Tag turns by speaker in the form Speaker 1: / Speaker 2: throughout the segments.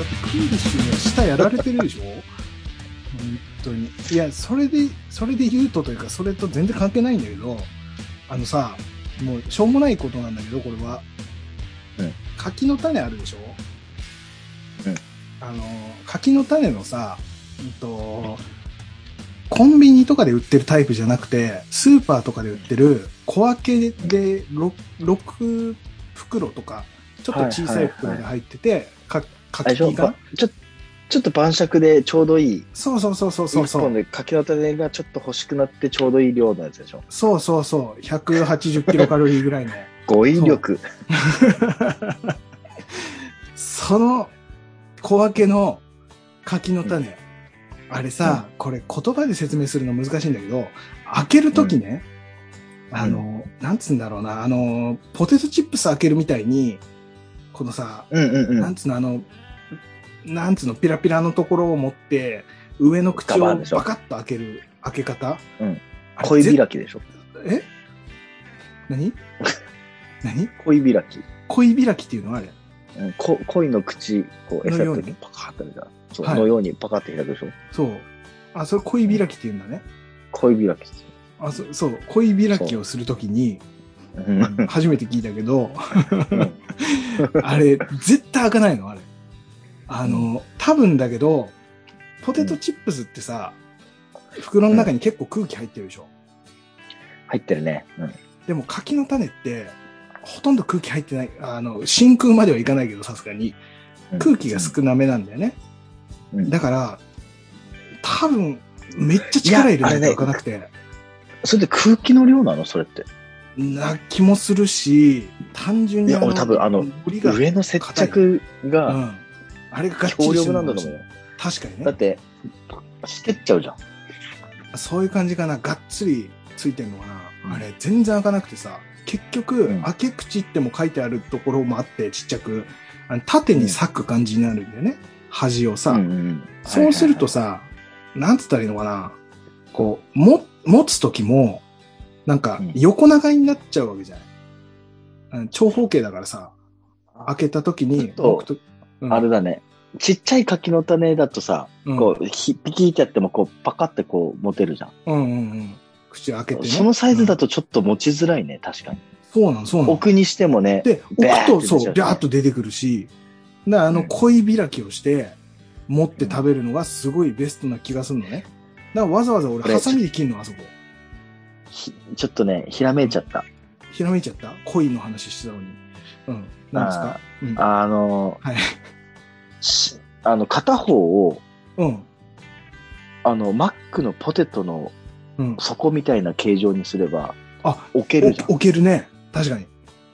Speaker 1: ってクーリッシュには舌やられてるでしょ本当に。いや、それで言うというか、それと全然関係ないんだけど、さ、もうしょうもないことなんだけど、これは。
Speaker 2: うん。
Speaker 1: 柿の種あるでしょ？
Speaker 2: うん。
Speaker 1: 柿の種のさ、コンビニとかで売ってるタイプじゃなくて、スーパーとかで売ってる小分けで 6袋とか、ちょっと小さい袋で入ってて、柿が
Speaker 2: ちょっと晩酌でちょうどいい。
Speaker 1: そう。
Speaker 2: 一本で柿の種がちょっと欲しくなってちょうどいい量のやつでしょ。
Speaker 1: そう。180キロカロリーぐらいの。
Speaker 2: 語彙力。
Speaker 1: その小分けの柿の種。あれさ、これ言葉で説明するの難しいんだけど、開けるときね、なんつうんだろうな、ポテトチップス開けるみたいに、このさ、なんつうの、ピラピラのところを持って、上の口をバカッと開ける開け方。
Speaker 2: 恋開きでしょ。
Speaker 1: え？何
Speaker 2: 恋開き。
Speaker 1: 恋開きっていうのはあれ？
Speaker 2: 恋の口、こう、餌の時にパカッと開けた。そう、のようにパカッと開くでしょ。
Speaker 1: そう。あ、それ恋開きって言うんだね。
Speaker 2: 恋開き。
Speaker 1: あ、そう、恋開きをするときに、初めて聞いたけど、あれ、絶対開かないの、あれ。多分だけど、ポテトチップスってさ、袋の中に結構空気入ってるでしょ。
Speaker 2: 入ってるね。
Speaker 1: でも柿の種って、ほとんど空気入ってない。真空まではいかないけど、さすがに。空気が少なめなんだよね。だから、多分、めっちゃ力入れないと開かなくて。
Speaker 2: それで空気の量なのそれって。
Speaker 1: な気もするし、単純に
Speaker 2: 俺多分上の接着が、
Speaker 1: あれがガッチ
Speaker 2: リ強力なんだと思うよ。
Speaker 1: 確かにね。
Speaker 2: だって、してっちゃうじゃん。
Speaker 1: そういう感じかな。がっつりついてんのかな。あれ、全然開かなくてさ。結局、開け口っても書いてあるところもあって、ちっちゃく、縦に裂く感じになるんだよね。端をさ。そうするとさ、なんつったらいいのかな。こう、持つときも、なんか、横長になっちゃうわけじゃない。長方形だからさ、開けたときに、
Speaker 2: あれだね。ちっちゃい柿の種だとさ、こう、ピキってやっても、こう、パカってこう、持てるじゃん。口開けてね。そのサイズだとちょっと持ちづらいね、確かに。
Speaker 1: そうなの。
Speaker 2: 置くにしてもね。
Speaker 1: で、置くと、そう、ビャーっと出てくるし、恋開きをして、持って食べるのがすごいベストな気がするのね。だからわざわざ俺、ハサミで切るの、あそこ。
Speaker 2: ちょっとね、ひらめいちゃった。
Speaker 1: ひらめいちゃった？恋の話してたのに。なんですか？
Speaker 2: はい。片方を、マックのポテトの底みたいな形状にすれば、置けるじゃん。
Speaker 1: 置けるね。確かに。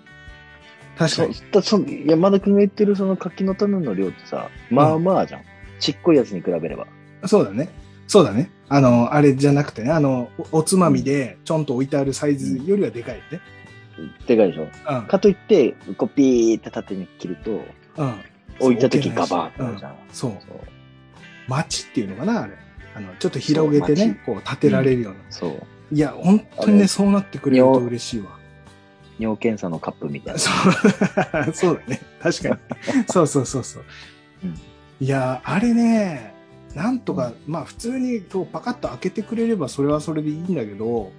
Speaker 2: 山田くんが言ってるその柿の種の量ってさ、まあまあじゃん。ちっこいやつに比べれば。
Speaker 1: そうだね。あれじゃなくてね、おつまみでちょんと置いてあるサイズよりはでかいよね。
Speaker 2: でかいでしょ。かといって、こうピーって縦に切ると、置いたときガバーってなるじゃん。
Speaker 1: そう。町っていうのかな、あれ。ちょっと広げてね、こう立てられるような。そう。いや、本当にね、そうなってくれると嬉しいわ。
Speaker 2: 尿検査のカップみたいな。
Speaker 1: そうだね。確かに。そう。いや、あれね、なんとか、まあ普通にパカッと開けてくれればそれはそれでいいんだけど、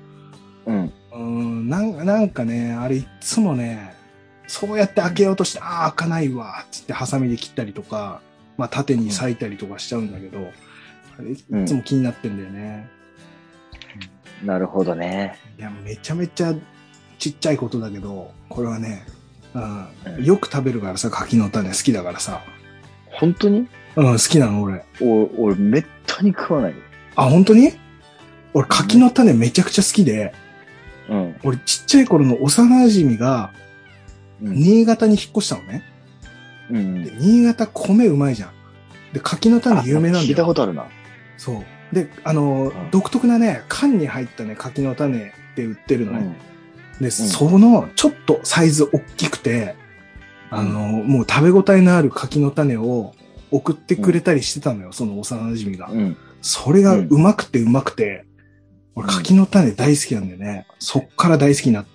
Speaker 1: なんかね、あれいつもね、そうやって開けようとして、開かないわ、つってハサミで切ったりとか、まあ縦に裂いたりとかしちゃうんだけど、あれいつも気になってんだよね。
Speaker 2: なるほどね。
Speaker 1: いや、めちゃめちゃちっちゃいことだけど、これはね、よく食べるからさ、柿の種好きだからさ。
Speaker 2: 本当に？
Speaker 1: 好きなの俺。
Speaker 2: 俺めったに食わないよ。
Speaker 1: あ、本当に？俺柿の種めちゃくちゃ好きで、俺ちっちゃい頃の幼馴染が、新潟に引っ越したのね。で新潟米うまいじゃん。で、柿の種有名なんだよ。
Speaker 2: 聞いたことあるな。
Speaker 1: そう。で、独特なね、缶に入ったね、柿の種って売ってるのね。で、その、ちょっとサイズ大きくて、もう食べ応えのある柿の種を送ってくれたりしてたのよ、その幼馴染が。それがうまくて、俺柿の種大好きなんだよね。そっから大好きになって。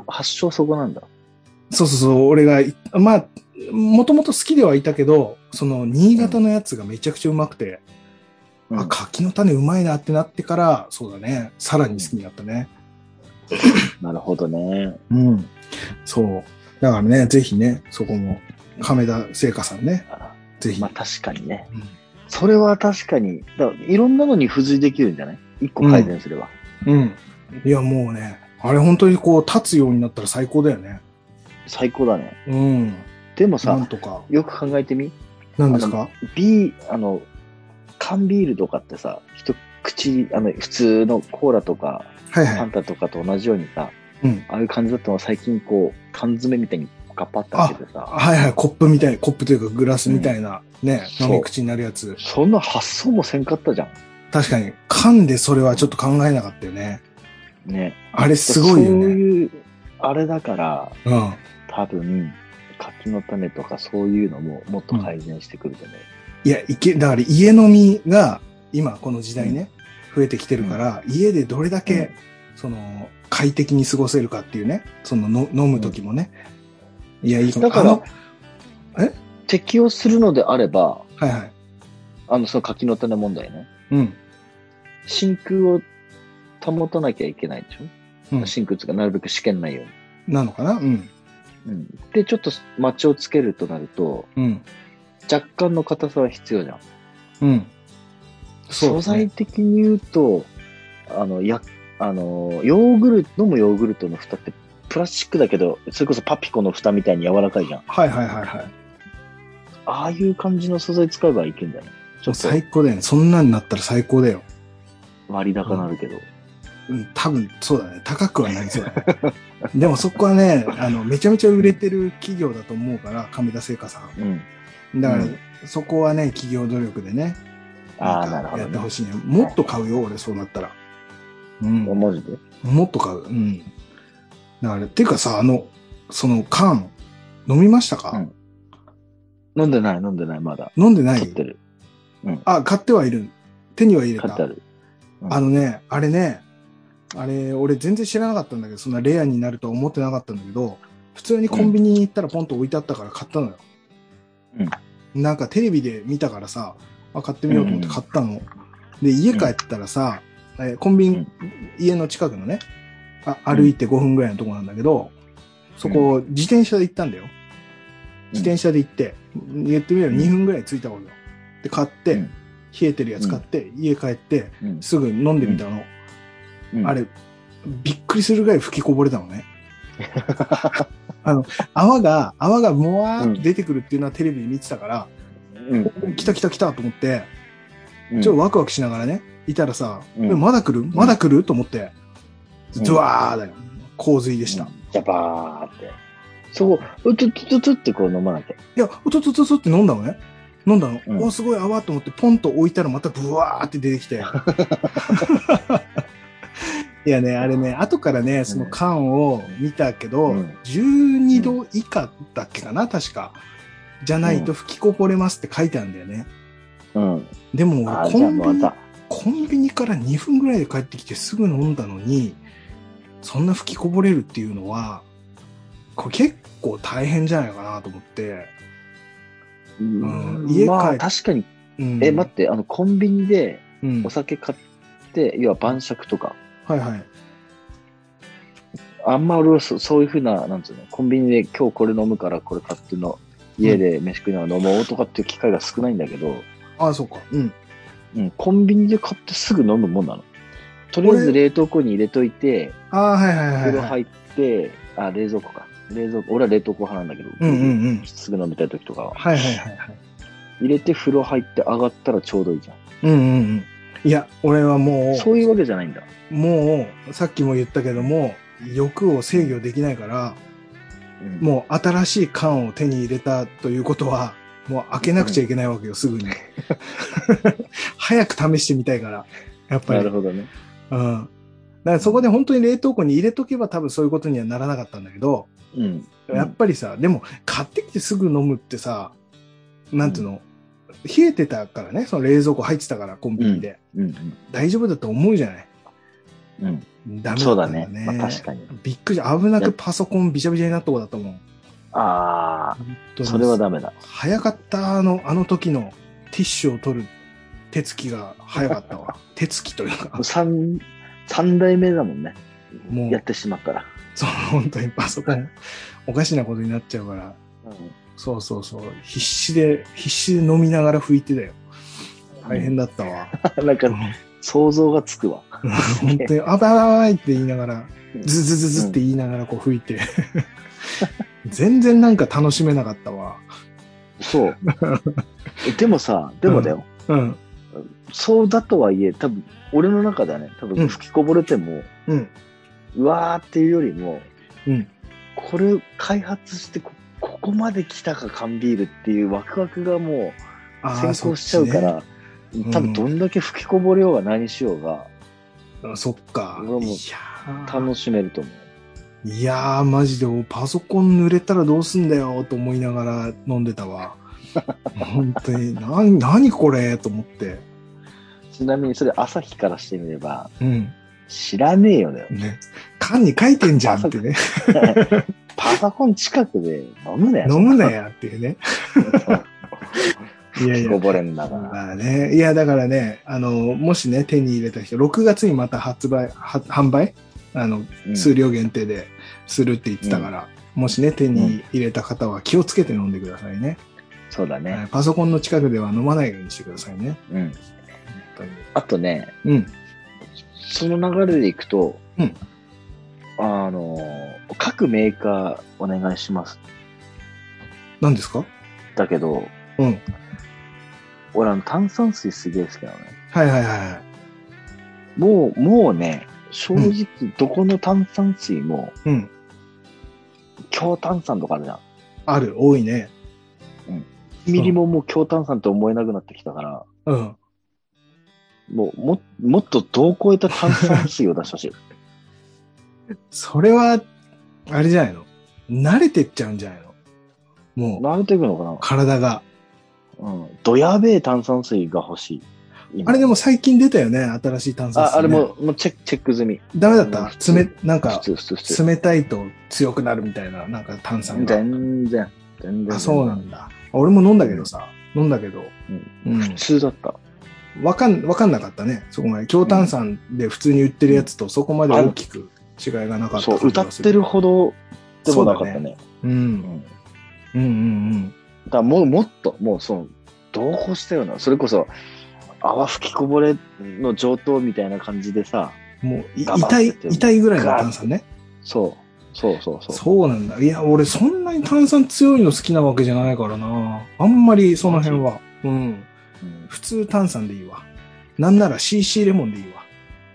Speaker 2: 発祥そこなんだ。
Speaker 1: そう。俺が、まあ、 もともと好きではいたけど、その新潟のやつがめちゃくちゃうまくて、あ、柿の種うまいなってなってから、そうだね、さらに好きになったね。
Speaker 2: なるほどね。
Speaker 1: うん。そう。だからね、ぜひね、そこも、亀田製菓さんね、ぜひ。
Speaker 2: まあ確かにね。それは確かに、いろんなのに付随できるんじゃない？一個改善すれば。
Speaker 1: うん。いや、もうね、あれ本当にこう、立つようになったら最高だよね。
Speaker 2: 最高だね。
Speaker 1: うん。
Speaker 2: でもさ、
Speaker 1: なんとか
Speaker 2: よく考えてみ。
Speaker 1: 何ですか？
Speaker 2: 缶ビールとかってさ、一口、普通のコーラとか、
Speaker 1: はいはい、
Speaker 2: ファンタとかと同じようにさ、
Speaker 1: うん、
Speaker 2: ああいう感じだったの最近こう、缶詰みたいにガパッと開けてさ。
Speaker 1: はいはい、コップみたい、コップというかグラスみたいな、ね、飲み口になるやつ。
Speaker 2: そんな発想もせんかったじゃん。
Speaker 1: 確かに、缶でそれはちょっと考えなかったよね。
Speaker 2: ね。
Speaker 1: あれすごいよね。そう
Speaker 2: いう、あれだから、多分、柿の種とかそういうのももっと改善してくるとね。
Speaker 1: いや、だから家飲みが今この時代ね、増えてきてるから、家でどれだけ、その、快適に過ごせるかっていうね、その飲む時もね。いや、いいかも。
Speaker 2: だから、適用するのであれば、
Speaker 1: はいはい。
Speaker 2: その柿の種問題ね。
Speaker 1: うん。
Speaker 2: 真空を保たなきゃいけないでしょ、真空がなるべく試験ないよう
Speaker 1: に。なのかな？うん。
Speaker 2: で、ちょっとマッチをつけるとなると、若干の硬さは必要じゃん。うん。素材的に言うと、ヨーグルト、飲むヨーグルトの蓋ってプラスチックだけど、それこそパピコの蓋みたいに柔らかいじゃん。
Speaker 1: はいはいはいはい。
Speaker 2: ああいう感じの素材使えばいけんだよね。
Speaker 1: ちょっと最高だよね。そんなんなったら最高だよ。
Speaker 2: 割高なるけど。
Speaker 1: 多分、そうだね。高くはなりそうだね。でもそこはね、めちゃめちゃ売れてる企業だと思うから、亀田製菓さん。だから、そこはね、企業努力でね、
Speaker 2: なるほど、
Speaker 1: やってほしいね。もっと買うよ、俺、そうなったら。
Speaker 2: マジで？
Speaker 1: もっと買う。だから、っていうかさ、その缶、飲みましたか？
Speaker 2: 飲んでない、まだ。
Speaker 1: 飲んでない？
Speaker 2: 買ってる。
Speaker 1: 買ってはいる。手には入れた。
Speaker 2: 買ってある。
Speaker 1: あれ、俺全然知らなかったんだけど、そんなレアになるとは思ってなかったんだけど、普通にコンビニに行ったらポンと置いてあったから買ったのよ。なんかテレビで見たからさ、買ってみようと思って買ったの。で、家帰ったらさ、コンビニ、家の近くのね、歩いて5分ぐらいのとこなんだけど、そこ、自転車で行ったんだよ。自転車で行って、言ってみれば2分ぐらい着いたことよ。で、買って、冷えてるやつ買って、家帰って、すぐ飲んでみたの。あれ、びっくりするぐらい吹きこぼれたのね。泡がもわーって出てくるっていうのはテレビで見てたから、来たと思って、ちょっとワクワクしながらね、いたらさ、まだ来ると思って、ドワーだよ。洪水でした。
Speaker 2: ジャバーって。そこ、うつつつってこう飲まなきゃ。い
Speaker 1: や、うつつつつって飲んだのね。飲んだの。すごい泡と思って、ポンと置いたらまたブワーって出てきて。いやね、あれね、後からね、その缶を見たけど、12度以下だっけかな、確か。じゃないと吹きこぼれますって書いてあるんだよね。でも俺コンビニから2分ぐらいで帰ってきてすぐ飲んだのに、そんな吹きこぼれるっていうのは、これ結構大変じゃないかなと思って。
Speaker 2: 家帰確かに。待って、コンビニでお酒買って、要は晩酌とか。
Speaker 1: はいはい。
Speaker 2: あんま俺はそういうふうな、なんつうの、コンビニで今日これ飲むからこれ買っての、家で飯食いながら飲もうとかっていう機会が少ないんだけど。
Speaker 1: そうか。
Speaker 2: コンビニで買ってすぐ飲むもんなの。とりあえず冷凍庫に入れといて、風呂入って、冷蔵庫か。俺は冷凍庫派なんだけど、すぐ飲みたい時とかは。入れて風呂入って上がったらちょうどいいじゃん。
Speaker 1: いや、俺はもう。
Speaker 2: そういうわけじゃないんだ。
Speaker 1: もう、さっきも言ったけども、欲を制御できないから、もう新しい缶を手に入れたということは、もう開けなくちゃいけないわけよ、すぐに。早く試してみたいから、やっぱり。
Speaker 2: なるほどね。
Speaker 1: だからそこで本当に冷凍庫に入れとけば多分そういうことにはならなかったんだけど、やっぱりさ、でも買ってきてすぐ飲むってさ、なんていうの、冷えてたからね、その冷蔵庫入ってたからコンビニで。大丈夫だと思うじゃない。ダメだったんだね。
Speaker 2: そうだね。確かに。
Speaker 1: びっくりした。危なくパソコンびちゃびちゃになったとこだったもん。
Speaker 2: ああ、それはダメだ。
Speaker 1: 早かった、あの時のティッシュを取る手つきが早かったわ。手つきというか。
Speaker 2: 三代目だもんね。もう。やってしまったら。
Speaker 1: そう、本当にパソコン、おかしなことになっちゃうから。うん、そう。必死で飲みながら拭いてたよ。大変だったわ。
Speaker 2: なんか、想像がつくわ。
Speaker 1: 本当に、あばいって言いながら、ズズズズって言いながらこう拭いて。全然なんか楽しめなかったわ。
Speaker 2: そう。でもさ、でもだよ。うん。そうだとはいえ、多分、俺の中ではね、多分吹きこぼれても、うわーっていうよりも、これを開発してここまで来たか缶ビールっていうワクワクがもう先行しちゃうから、多分どんだけ吹きこぼれようが何しようが、
Speaker 1: そっか。
Speaker 2: もう楽しめると思う。
Speaker 1: いやー、マジでパソコン濡れたらどうすんだよと思いながら飲んでたわ。本当に、何これと思って。
Speaker 2: ちなみにそれ朝日からしてみれば、知らねえよね。
Speaker 1: 缶に書いてんじゃんってね。
Speaker 2: パソコン近くで飲むなよ。
Speaker 1: 飲むなやっていうね。
Speaker 2: いやいや。こぼれんだから。
Speaker 1: まあね。いや、だからね、もしね、手に入れた人、6月にまた販売数量限定でするって言ってたから、もしね、手に入れた方は気をつけて飲んでくださいね。
Speaker 2: そうだね。
Speaker 1: パソコンの近くでは飲まないようにしてくださいね。
Speaker 2: あとね、その流れでいくと、各メーカーお願いします。
Speaker 1: 何ですか？
Speaker 2: だけど、俺炭酸水すげえ好きなのね。
Speaker 1: はい。
Speaker 2: もうね、正直どこの炭酸水も、強炭酸とかあるじゃん。
Speaker 1: ある、多いね。
Speaker 2: ミリももう強炭酸って思えなくなってきたから、もっと度を超えた炭酸水を出してほしい。
Speaker 1: それは、あれじゃないの？慣れてっちゃうんじゃないの？もう。
Speaker 2: 慣れていくのかな？
Speaker 1: 体が。
Speaker 2: どやべえ炭酸水が欲しい。
Speaker 1: あれでも最近出たよね、新しい炭酸水、ね。
Speaker 2: あれもうチェック済み。
Speaker 1: ダメだった？なんか、冷たいと強くなるみたいな、なんか炭酸が。
Speaker 2: 全然。
Speaker 1: あ、そうなんだ。俺も飲んだけどさ、
Speaker 2: 普通だった。
Speaker 1: わかんなかったね、そこまで。強炭酸で普通に売ってるやつとそこまで大きく違いがなかった。
Speaker 2: そう、歌ってるほどでもなかったね。だからもっと、同行したような、それこそ、泡吹きこぼれの上等みたいな感じでさ、
Speaker 1: もう、痛いぐらいの炭酸ね。
Speaker 2: そう。
Speaker 1: そうなんだ。いや、俺そんなに炭酸強いの好きなわけじゃないからな。あんまりその辺は。普通炭酸でいいわ。なんなら CC レモンでいいわ。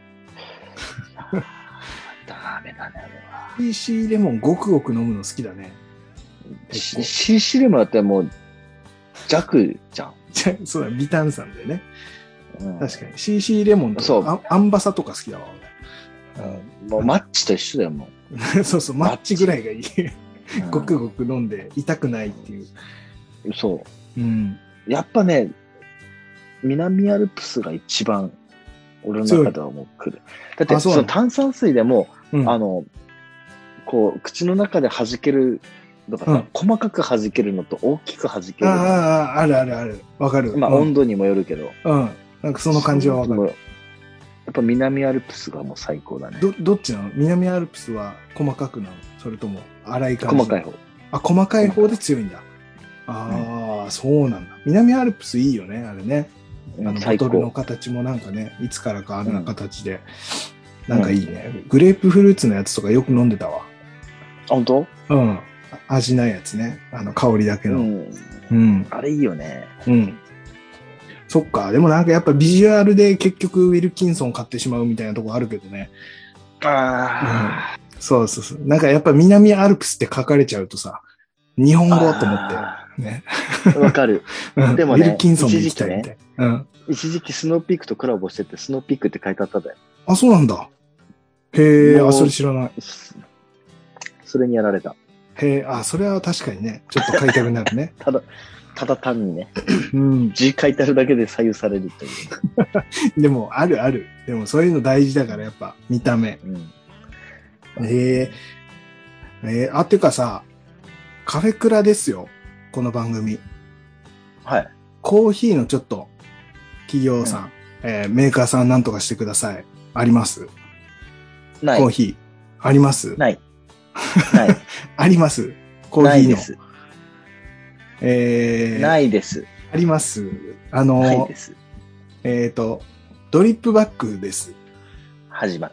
Speaker 2: ダメだね、あれは。
Speaker 1: CC レモンごくごく飲むの好きだね。
Speaker 2: CC レモンだったらもう弱じゃん。
Speaker 1: そうだ、微炭酸でね。確かに。CC レモンとかアンバサとか好きだわ、
Speaker 2: 俺。もうマッチと一緒だよ、も
Speaker 1: う。そう、マッチぐらいがいい。ごくごく飲んで痛くないっていう。
Speaker 2: そう。やっぱね、南アルプスが一番俺の中ではもう来る。だってその炭酸水でも、こう口の中で弾けるとかさ、細かく弾けるのと大きく弾ける。
Speaker 1: ある。わかる。
Speaker 2: まあ温度にもよるけど。
Speaker 1: なんかその感じはわかる。
Speaker 2: やっぱ南アルプスがもう最高だね。
Speaker 1: どっちなの？南アルプスは細かくなの？それとも粗い感じ？
Speaker 2: 細かい方。
Speaker 1: 細かい方で強いんだ。そうなんだ。南アルプスいいよね、あれね。ボトルの形もなんかね、いつからかあんな形で、なんかいいね。グレープフルーツのやつとかよく飲んでたわ。
Speaker 2: 本当？
Speaker 1: 味ないやつね。香りだけの。
Speaker 2: あれいいよね。
Speaker 1: そっか。でもなんかやっぱビジュアルで結局ウィルキンソン買ってしまうみたいなとこあるけどね。そう。なんかやっぱ南アルプスって書かれちゃうとさ、日本語と思って。ね。
Speaker 2: わかる。でもね、
Speaker 1: ウィルキンソンで行きたいみたい。
Speaker 2: 一時期スノーピークとコラボしてて、スノーピークって書いてあっただよ。
Speaker 1: あ、そうなんだ。へえ、それ知らない。
Speaker 2: それにやられた。
Speaker 1: へえ、それは確かにね、ちょっと買いたくなるね。
Speaker 2: ただ単にね、字書いてあるだけで左右されるという。
Speaker 1: でも、ある。でも、そういうの大事だから、やっぱ、見た目。っていうかさ、 カフェクラですよ。この番組。
Speaker 2: はい。
Speaker 1: コーヒーのちょっと、企業さん、メーカーさんなんとかしてください。あります？
Speaker 2: ない。
Speaker 1: コーヒー。あります？
Speaker 2: ない。ない。
Speaker 1: あります。コーヒーの。
Speaker 2: ないです。ないです。
Speaker 1: あります。
Speaker 2: ないです。
Speaker 1: ドリップバッグです。
Speaker 2: 始まった。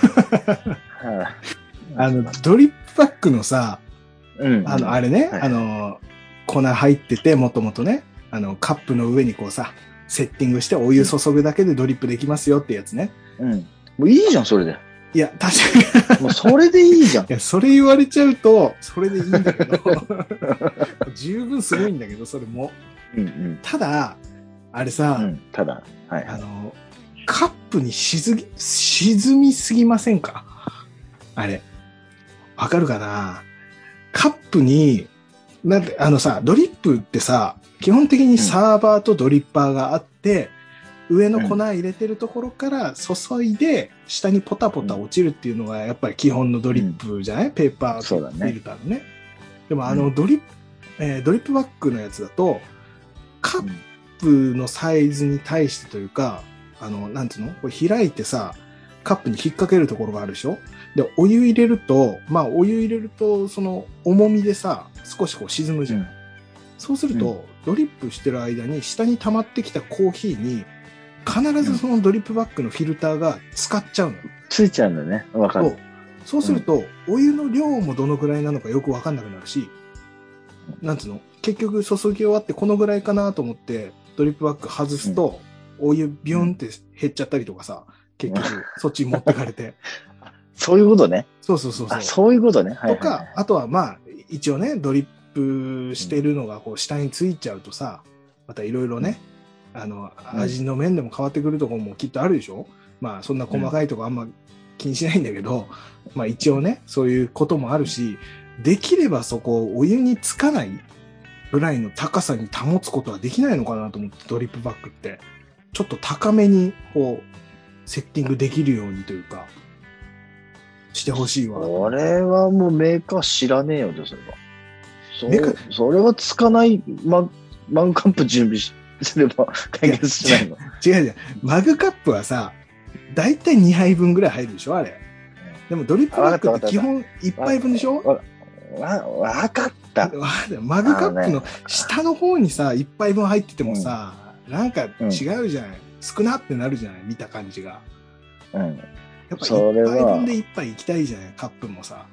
Speaker 1: ドリップバッグのさ、あれね、
Speaker 2: はい、
Speaker 1: 粉入ってて、もともとね、カップの上にこうさ、セッティングしてお湯注ぐだけでドリップできますよってやつね。
Speaker 2: うん。もういいじゃん、それで。
Speaker 1: いや、確かに。
Speaker 2: もうそれでいいじゃん。
Speaker 1: いや、それ言われちゃうと、それでいいんだけど、十分すごいんだけど、それも。ただ、あれさ、
Speaker 2: ただ、はい。
Speaker 1: カップに沈みすぎませんか？あれ。わかるかな？カップに、なんて、ドリップってさ、基本的にサーバーとドリッパーがあって、上の粉入れてるところから注いで、下にポタポタ落ちるっていうのがやっぱり基本のドリップじゃない？ペーパーフィルターのね。でもドリップバッグのやつだと、カップのサイズに対してというか、なんつうの？これ開いてさ、カップに引っ掛けるところがあるでしょ？で、お湯入れると、その重みでさ、少しこう沈むじゃん。そうすると、ドリップしてる間に下に溜まってきたコーヒーに、必ずそのドリップバッグのフィルターが使っちゃうの。
Speaker 2: ついちゃうんだね。わかる。
Speaker 1: そうすると、お湯の量もどのくらいなのかよくわかんなくなるし、なんつうの？結局注ぎ終わってこのぐらいかなと思って、ドリップバッグ外すと、お湯ビュンって減っちゃったりとかさ、結局そっちに持ってかれて。
Speaker 2: そういうことね。
Speaker 1: そう。
Speaker 2: そういうことね。
Speaker 1: とか、あとはまあ、一応ね、ドリップしてるのがこう下についちゃうとさ、またいろいろね、味の面でも変わってくるところもきっとあるでしょ？まあ、そんな細かいとこあんま気にしないんだけど、まあ一応ね、そういうこともあるし、できればそこをお湯につかないぐらいの高さに保つことはできないのかなと思って、ドリップバッグって。ちょっと高めに、こう、セッティングできるようにというか、してほしいわ。
Speaker 2: これはもうメーカー知らねえよ、それは。それはつかないマグカップ準備すれば解決しないの？
Speaker 1: 違う。マグカップはさ、だいたい2杯分ぐらい入るでしょあれ。でもドリップバッグって基本1杯分でしょ？
Speaker 2: わかった。
Speaker 1: マグカップの下の方にさ、1杯分入っててもさ、なんか違うじゃない、少なってなるじゃない、見た感じが。やっぱ1杯分で1杯行きたいじゃない、カップもさ。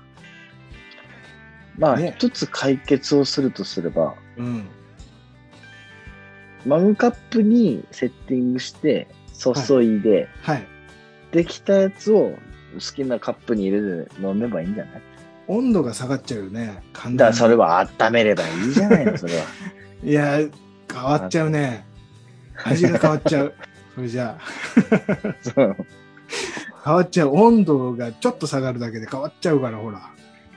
Speaker 2: まあ、一つ解決をするとすれば、マグカップにセッティングして注いで、できたやつを好きなカップに入れて飲めばいいんじゃない？
Speaker 1: 温度が下がっちゃうよね。
Speaker 2: だからそれは温めればいいじゃないの、それは。
Speaker 1: いや、変わっちゃうね。味が変わっちゃう。それじゃあ。変わっちゃう。温度がちょっと下がるだけで変わっちゃうから、ほら。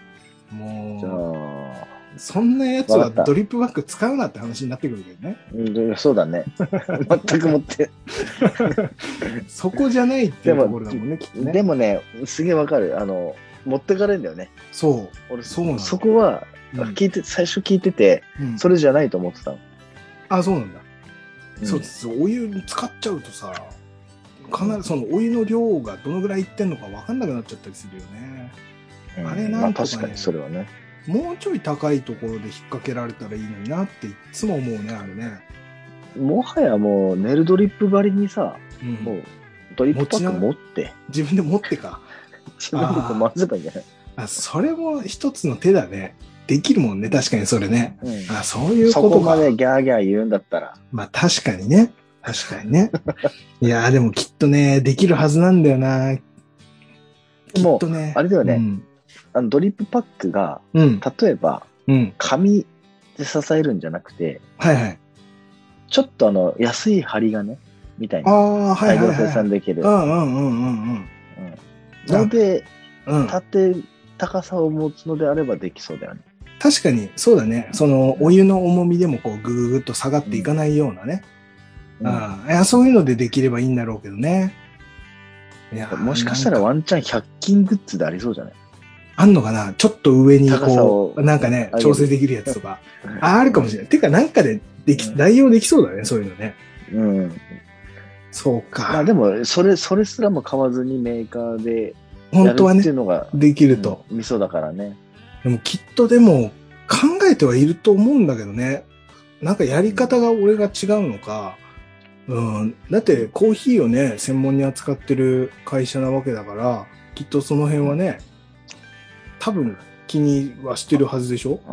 Speaker 1: もう、そんなやつはドリップバッグ使うなって話になってくるけどね。
Speaker 2: そうだね。全くもって。
Speaker 1: そこじゃないっていうところだもんね、きっとね。
Speaker 2: でもね、すげえわかる。持ってかれるんだよね。
Speaker 1: そう。
Speaker 2: 俺、そこは、最初聞いてて、それじゃないと思ってたの。
Speaker 1: あ、そうなんだ。そうです。お湯に使っちゃうとさ、必ずそのお湯の量がどのぐらいいってんのか分かんなくなっちゃったりするよね。あれなんとかね、
Speaker 2: 確かにそれはね。
Speaker 1: もうちょい高いところで引っ掛けられたらいいのになっていつも思うね、あれね。
Speaker 2: もはやもうネルドリップ張りにさ、もうドリップパック持って。
Speaker 1: 自分で持ってか。
Speaker 2: 自分で回せばいいんじゃない？
Speaker 1: それも一つの手だね。できるもんね、確かにそれね。そういうことか。
Speaker 2: そこまでギャーギャー言うんだったら。
Speaker 1: まあ確かにね。確かにね。いやーでもきっとね、できるはずなんだよな。きっとね。
Speaker 2: あれだよね。ドリップパックが、例えば、紙で支えるんじゃなくて、ちょっと安い針金みたいな。大量生産できる。ので、高さを持つのであればできそうだよね。
Speaker 1: 確かに、そうだね。その、お湯の重みでもこう、ぐぐぐっと下がっていかないようなね。そういうのでできればいいんだろうけどね。
Speaker 2: もしかしたらワンチャン100均グッズでありそうじゃない？
Speaker 1: あんのかなちょっと上にこう、なんかね、
Speaker 2: 上げる
Speaker 1: 調整できるやつとか。あるかもしれない。てか、なんかで代用できそうだね、そういうのね。
Speaker 2: うん。
Speaker 1: そうか。
Speaker 2: まあでも、それすらも買わずにメーカーで
Speaker 1: 本当はね
Speaker 2: っていうのが、
Speaker 1: できると。
Speaker 2: 味噌だからね。
Speaker 1: でもきっとでも考えてはいると思うんだけどね。なんかやり方が俺が違うのか。うん。だってコーヒーをね、専門に扱ってる会社なわけだから、きっとその辺はね、多分気にはしてるはずでしょ？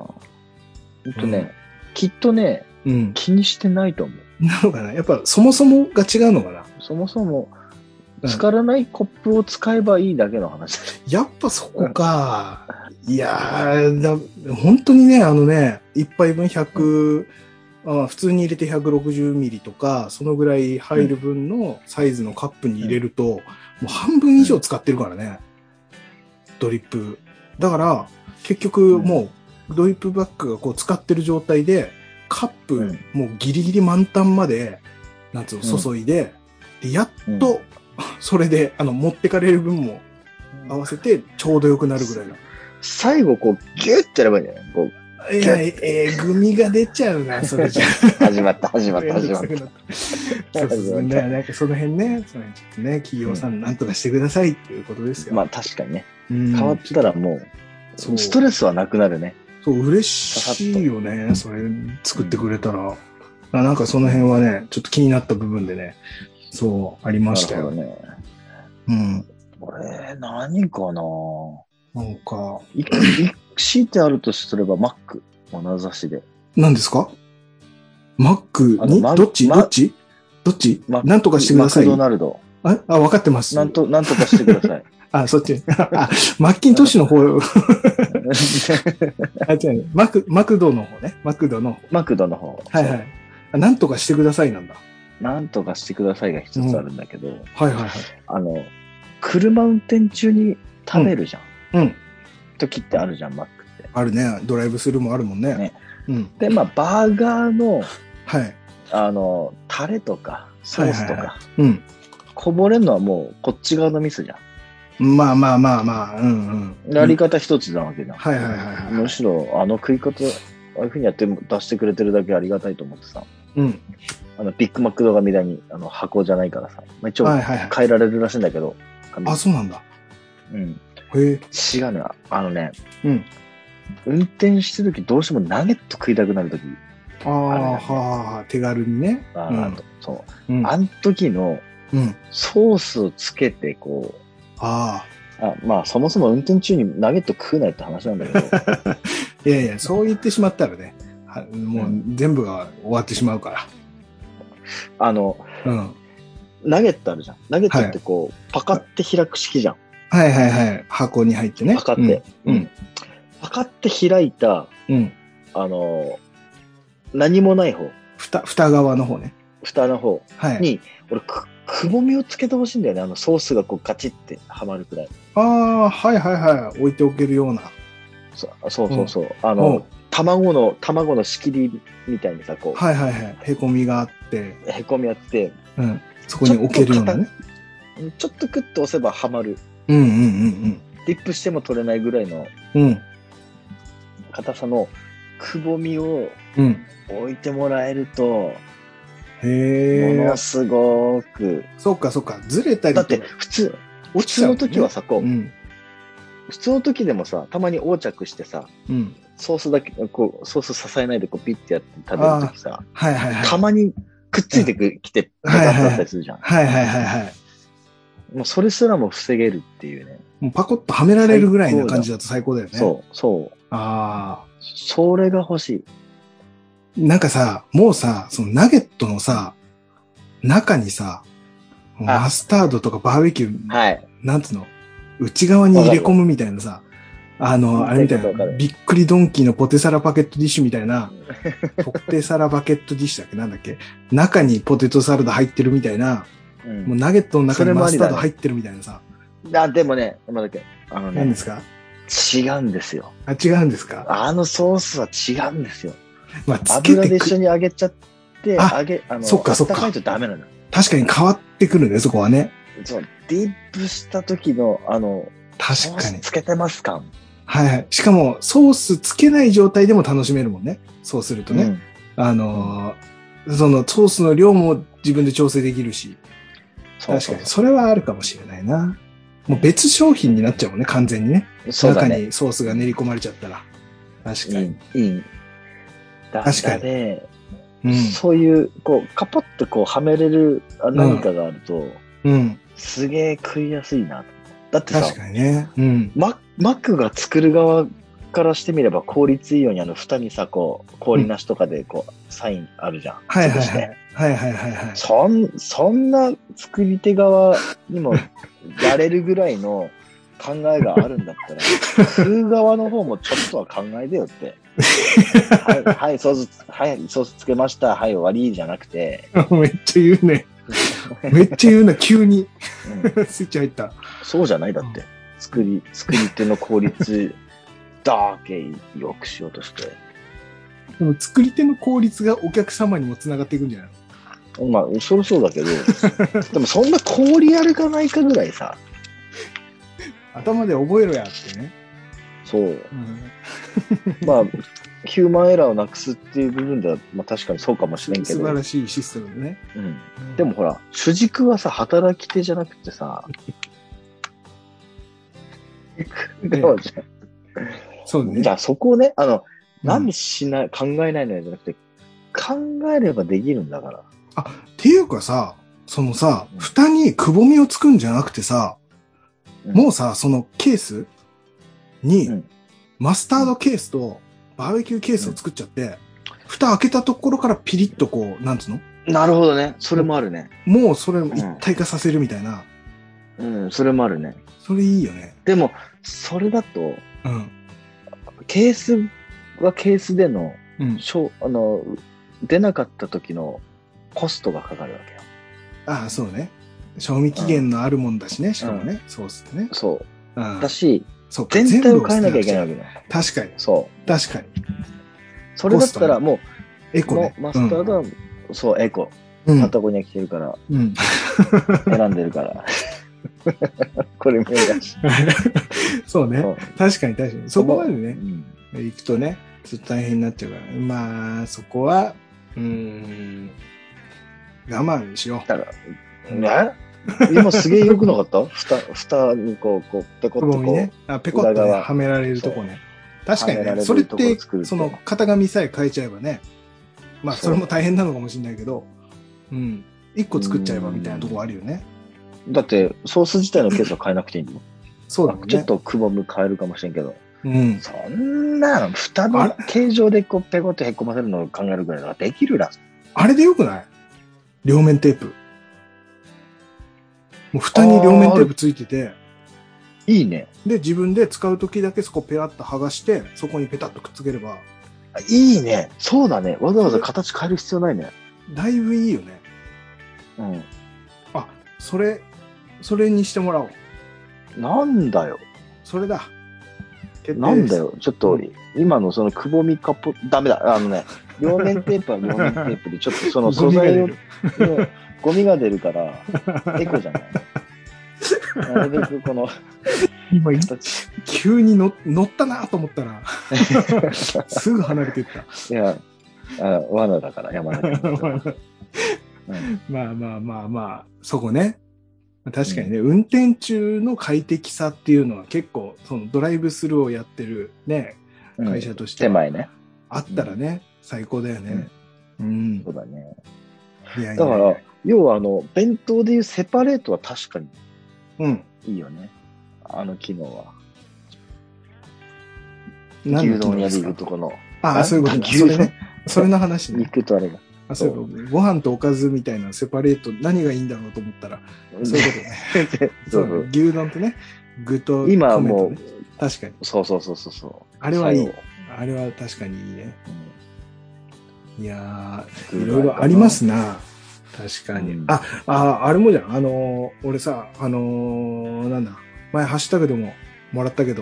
Speaker 2: きっとね、
Speaker 1: うん、
Speaker 2: 気にしてないと思う。
Speaker 1: なのかな？やっぱそもそもが違うのかな？
Speaker 2: そもそも、浸からないコップを使えばいいだけの話。
Speaker 1: やっぱそこか。いやー、本当にね、一杯分100、普通に入れて160ミリとか、そのぐらい入る分のサイズのカップに入れると、もう半分以上使ってるからね。ドリップ。だから、結局もう、ドリップバッグがこう使ってる状態で、カップ、もうギリギリ満タンまで、なんつうの、注いで、でやっと、それで、持ってかれる分も合わせて、ちょうど良くなるぐらいの。
Speaker 2: 最後、こう、ギュッてやればいいんじゃない？こう
Speaker 1: いや、グミが出ちゃうな、それじゃ。
Speaker 2: 始まった。そう
Speaker 1: なんかその辺ね、ちょっとね、企業さんなんとかしてくださいっていうことですよ。
Speaker 2: まあ確かにね。変わったらもう、ストレスはなくなるね。
Speaker 1: そう、嬉しいよね、それ作ってくれたら。なんかその辺はね、ちょっと気になった部分でね、そう、ありましたよ。
Speaker 2: ね。
Speaker 1: うん。
Speaker 2: 何かな？
Speaker 1: なんか。
Speaker 2: 強いてあるとすれば、マック。眼差しで。
Speaker 1: 何ですか？マックにどっちなんとかしてください。
Speaker 2: マクドナルド。
Speaker 1: わかってます。
Speaker 2: なんとかしてください。
Speaker 1: そっち。マッキントッシュの方。違う。マクドの方ね。マクドの方。はいはい。なんとかしてくださいなんだ。
Speaker 2: なんとかしてくださいが一つあるんだけど。
Speaker 1: はいはいはい。
Speaker 2: 車運転中に食べるじゃん。
Speaker 1: うん。
Speaker 2: 時ってあるじゃん、マックって。
Speaker 1: あるね。ドライブスルーもあるもんね。
Speaker 2: ね。うん。で、バーガーの、
Speaker 1: はい。
Speaker 2: タレとか、ソースとか、
Speaker 1: うん。
Speaker 2: こぼれるのはもう、こっち側のミスじゃ
Speaker 1: ん。まあ、うんうん。
Speaker 2: やり方一つなわけじゃん。
Speaker 1: はいはい。
Speaker 2: むしろ、食い方、ああいう風にやって出してくれてるだけありがたいと思ってさ。
Speaker 1: うん。
Speaker 2: ビッグマック動画みたいに、箱じゃないからさ。一応、変えられるらしいんだけど。
Speaker 1: そうなんだ。
Speaker 2: うん。
Speaker 1: へえ。
Speaker 2: 違うな。
Speaker 1: うん。
Speaker 2: 運転してるときどうしてもナゲット食いたくなるとき。
Speaker 1: 手軽にね。
Speaker 2: そう。あの時の、ソースをつけて、こう。そもそも運転中にナゲット食うなよって話なんだけど。
Speaker 1: いや、そう言ってしまったらね、もう全部が終わってしまうから。
Speaker 2: ナゲットあるじゃん。ナゲットってこう、パカって開く式じゃん。
Speaker 1: はい。箱に入ってね。
Speaker 2: パカって。パカって開いた、何もない方。
Speaker 1: 蓋側の方ね。
Speaker 2: 蓋の方に、俺、くぼみをつけてほしいんだよね。ソースがこうガチってはまるくらい。
Speaker 1: 置いておけるような。
Speaker 2: そう。卵の仕切りみたいにさ、こう。
Speaker 1: へこみがあって。
Speaker 2: へこみあって。
Speaker 1: そこに置けるようなね。
Speaker 2: ちょっとクッと押せばはまる。
Speaker 1: ディ
Speaker 2: ップしても取れないぐらいの。硬さのくぼみを置いてもらえると、ものすごく。
Speaker 1: そうか。ずれたり。
Speaker 2: だって普通の時はさ、こう、普通の時でもさ、たまに横着してさ、ソースだけ、こう、ソース支えないでこうピッてやって食べる時さ、たまにくっついてきて、パカッとあったりするじゃん。もうそれすらも防げるっていうね。
Speaker 1: もうパコッとはめられるぐらいな感じだと最高だよね。
Speaker 2: そう。それが欲しい。
Speaker 1: なんかさ、もうさ、そのナゲットのさ、中にさ、マスタードとかバーベキュー、なんつうの、内側に入れ込むみたいなさ、あれみたいな、びっくりドンキーのポテサラパケットディッシュみたいな、ポテサラパケットディッシュだっけなんだっけ中にポテトサラダ入ってるみたいな、もうナゲットの中にマスタード入ってるみたいなさ。
Speaker 2: でもね、何
Speaker 1: ですか？
Speaker 2: 違うんですよ。
Speaker 1: 違うんですか？
Speaker 2: ソースは違うんですよ。
Speaker 1: つけて
Speaker 2: 油で一緒に揚げちゃって、
Speaker 1: そっか。
Speaker 2: 温かいとダメなの。
Speaker 1: 確かに変わってくるね、そこはね。
Speaker 2: そう、ディップした時の、
Speaker 1: 確かに。
Speaker 2: つけてます感。
Speaker 1: はいはい。しかも、ソースつけない状態でも楽しめるもんね。そうするとね。そのソースの量も自分で調整できるし。確かに、それはあるかもしれないな。もう別商品になっちゃうもんね、完全にね。中にソースが練り込まれちゃったら。確かに。
Speaker 2: 確かに。そういう、こう、カポってこう、はめれる何かがあると、すげえ食いやすいな。だってさ、
Speaker 1: 確かにね。
Speaker 2: マックが作る側からしてみれば効率いいように蓋にさ、こう、氷なしとかでこう、サインあるじゃん。
Speaker 1: はいはいはい。はいはいはいはい。
Speaker 2: そんな作り手側にもやれるぐらいの考えがあるんだったら、食う側の方もちょっとは考えてよって。はい、ソースつけました。はい、終わりじゃなくて。
Speaker 1: めっちゃ言うね。めっちゃ言うな、急に。スイッチ入った。
Speaker 2: そうじゃないだって。作り手の効率だけ良くしようとして。
Speaker 1: でも作り手の効率がお客様にもつながっていくんじゃない
Speaker 2: の？まあ、そりゃそうだけど、でもそんな氷やるかないかぐらいさ。
Speaker 1: 頭で覚えろやってね。
Speaker 2: そう。まあ、ヒューマンエラーをなくすっていう部分では、まあ確かにそうかもしれんけど。
Speaker 1: 素晴らしいシステムでね。
Speaker 2: でもほら、主軸はさ、働き手じゃなくてさ、
Speaker 1: そうね。
Speaker 2: じゃあそこをね、何考えないのじゃなくて、考えればできるんだから。
Speaker 1: っていうかさ、蓋にくぼみをつくんじゃなくてさ、もうさ、そのケースに、マスタードケースとバーベキューケースを作っちゃって、蓋開けたところからピリッとこう、なんつうの？
Speaker 2: なるほどね。それもあるね。
Speaker 1: もうそれを一体化させるみたいな。
Speaker 2: それもあるね。
Speaker 1: それいいよね。
Speaker 2: でも、それだと、ケースはケースでの、出なかった時のコストがかかるわけよ。
Speaker 1: そうね。賞味期限のあるもんだしね、しかもね、ソースってね。
Speaker 2: そう。だし、全体を変えなきゃいけないわけだよ。
Speaker 1: 確かに。
Speaker 2: そう。
Speaker 1: 確かに。
Speaker 2: それだったらもう、
Speaker 1: エコね。
Speaker 2: マスタードは、そう、エコ。パタゴニア来てるから、選んでるから。これ目だし。
Speaker 1: そうね。確かに確かに。そこまでね、行くとね、ちょっと大変になっちゃうから。まあ、そこは、我慢しよう。
Speaker 2: だから、今すげえ良くなかった？蓋にこう、ペコッとこう。
Speaker 1: ね。ペコッとはめられるとこね。確かにね。それって、その型紙さえ変えちゃえばね。まあ、それも大変なのかもしれないけど、一個作っちゃえばみたいなとこあるよね。
Speaker 2: だって、ソース自体のケースは変えなくていいんだもん。
Speaker 1: そうだね。
Speaker 2: ちょっとくぼみ変えるかもしれんけど。そんな、蓋の形状でこう、ペコッとへっこませるのを考えるぐらいならできるら。
Speaker 1: あれでよくない？両面テープ。もう蓋に両面テープついてて。
Speaker 2: いいね。
Speaker 1: で、自分で使うときだけそこペラッと剥がして、そこにペタッとくっつければ。
Speaker 2: いいね。そうだね。わざわざ形変える必要ないね。
Speaker 1: だいぶいいよね。それにしてもらおう。
Speaker 2: なんだよ。
Speaker 1: それだ。
Speaker 2: なんだよ。ちょっと、今のそのくぼみダメだ。両面テープは両面テープで、ちょっとその素材を、ゴミが出るから、エコじゃない。なるべくこの、
Speaker 1: 今、急に乗ったなと思ったら、すぐ離れていった。
Speaker 2: いや、罠だから、山田君。
Speaker 1: まあ、そこね。確かにね、運転中の快適さっていうのは結構、そのドライブスルーをやってるね、会社として。
Speaker 2: 手前ね。
Speaker 1: あったらね、最高だよね。
Speaker 2: そうだね。だから、要は弁当でいうセパレートは確かに、いいよね。機能は。牛丼屋でいうとこの。
Speaker 1: そういうこと。牛丼それの話ね。
Speaker 2: 肉とあれが。
Speaker 1: そういえば、ご飯とおかずみたいなセパレート、何がいいんだろうと思ったら、そういうことね。そう牛丼とね、具と米と、ね。
Speaker 2: 今もう、
Speaker 1: 確かに。
Speaker 2: そう。
Speaker 1: あれはいい。あれは確かにいいね。いやー、いろいろありますな。確かに。あれもじゃん。俺さ、なんだ、前ハッシュタグでももらったけど、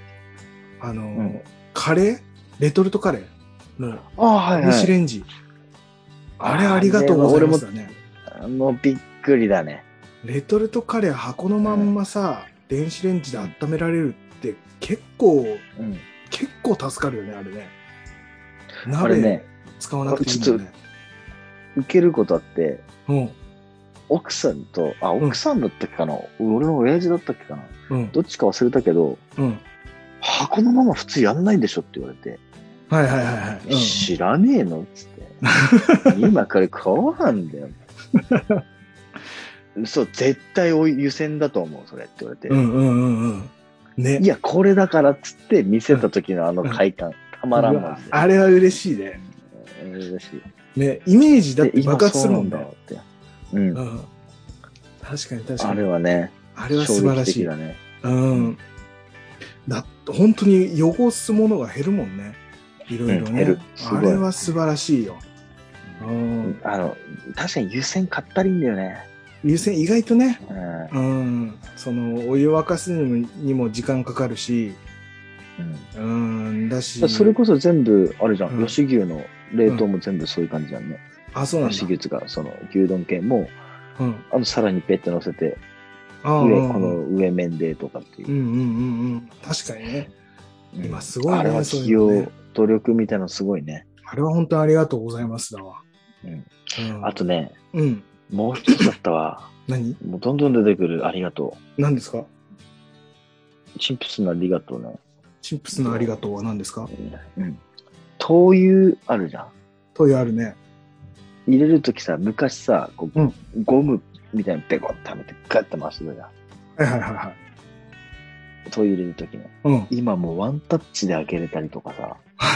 Speaker 1: カレーレトルトカレーの電子レンジ。あれありがとうございますだね。
Speaker 2: もうびっくりだね。
Speaker 1: レトルトカレー箱のまんまさ、電子レンジで温められるっって結構助かるよね、あれね。鍋使わなくていいもんね。
Speaker 2: 受けることあって、奥さんと、奥さんだったっけかな、俺の親父だったっけかな、どっちか忘れたけど、箱のまま普通やんないでしょって言われて、
Speaker 1: はいはいはいはい。
Speaker 2: 知らねえのっつって。今からこうなんだよ。そう、絶対湯煎だと思う、それって言われて。ね。いや、これだからっつって見せた時のあの快感、たまらんもん。
Speaker 1: あれは嬉しいね。
Speaker 2: 嬉しい。
Speaker 1: ね、イメージだって爆発するもんだ
Speaker 2: って。
Speaker 1: 確かに確かに。
Speaker 2: あれはね、
Speaker 1: あれは素晴らしい。本当に汚すものが減るもんね。いろいろね。あれは素晴らしいよ。
Speaker 2: 確かに湯煎買ったらいいんだよね。
Speaker 1: 湯煎意外とね、そのお湯沸かすにも時間かかるし、だし。
Speaker 2: それこそ全部、あれじゃん、吉牛の冷凍も全部そういう感じじゃんね。
Speaker 1: そうなんだ。
Speaker 2: 吉牛が、その牛丼系も、さらにペット乗せて、この上面でとかっていう。
Speaker 1: 確かにね。今すごいね。
Speaker 2: あれは企業努力みたいなのすごいね。
Speaker 1: あれは本当にありがとうございますだわ。
Speaker 2: あとね、もう一つだったわ。
Speaker 1: 何？
Speaker 2: もうどんどん出てくるありがと
Speaker 1: う。何ですか？
Speaker 2: チンプスのありがとうね。
Speaker 1: チンプスのありがとうは何ですか？
Speaker 2: 灯油あるじゃん。
Speaker 1: 灯油あるね。
Speaker 2: 入れるときさ、昔さ、ゴムみたいにペコッとはめてガッと回してくるじゃん。
Speaker 1: はいはいはいはい。
Speaker 2: 灯油入れるときの。今もうワンタッチで開けれたりとかさ。